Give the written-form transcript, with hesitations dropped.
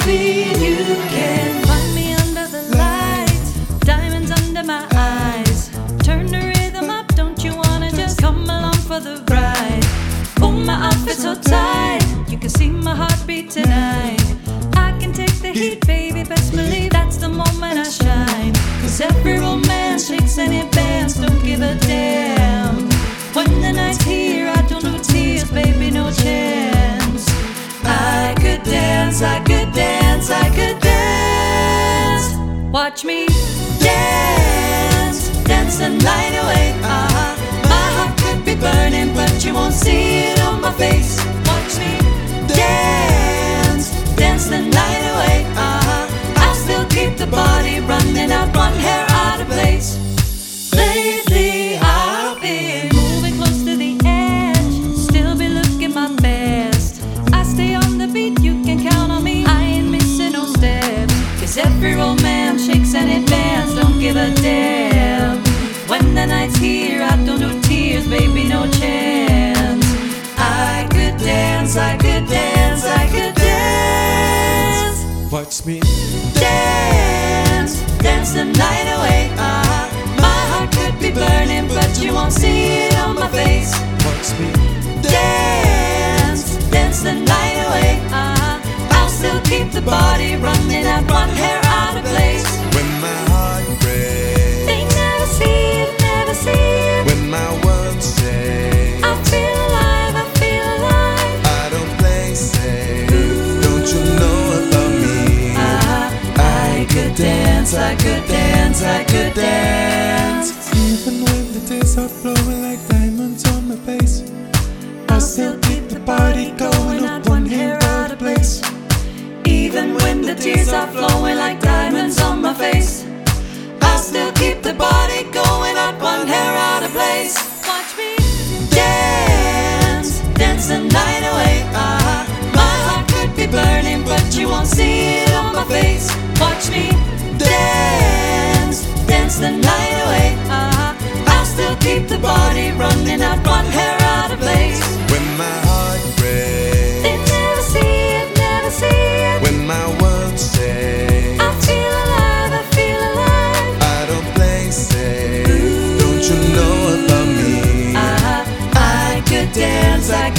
Baby, you can find me under the lights, diamonds under my eyes. Turn the rhythm up, don't you wanna just come along for the ride? Oh, my outfit's so tight, you can see my heartbeat tonight. I can take the heat, baby, best believe that's the moment I shine. Cause every romance shakes and it bends, don't give a damn. When the night's here, I don't do tears, baby, no chance. I could dance, I could dance, I could dance. Watch me dance, dance the night away. My heart could be burning, but you won't see it on my face. Watch me dance, dance the night away. I'll still keep the body running, not one hair out of place. Lately I've been moving close to the edge, still be looking my best. I stay on the beat, you can count on me, I ain't missing no steps. Cause every romance shakes and it bends, don't give a damn. When the night's here, I don't do tears, baby, no chance. I could dance, I could dance, I could dance. Watch me dance, dance the night away. My heart could be burning, but you won't see it on my face. Watch me dance, dance the night away. I'll still keep the body running, not one hair out of place. when my heart breaks, They never see it, never see it. when my world shakes. I feel alive, I feel alive. I don't play safe. Don't you know about me? I could dance, I could dance, I could dance. Even when the days are flowing like diamonds on my face, I still keep the party going, not one hair out of place. Even when the tears are flowing like diamonds on my face, I'll still keep the body going, not one hair out of place. Watch me dance, dance the night away. My heart could be burning, but you won't see it on my face. Watch me dance, dance the night away. I'll still keep the body running, not one hair out of place. when my heart breaks, They never see it, never see it. when my world shakes. I feel alive, I feel alive. I don't play safe. Don't you know about me? I could dance, I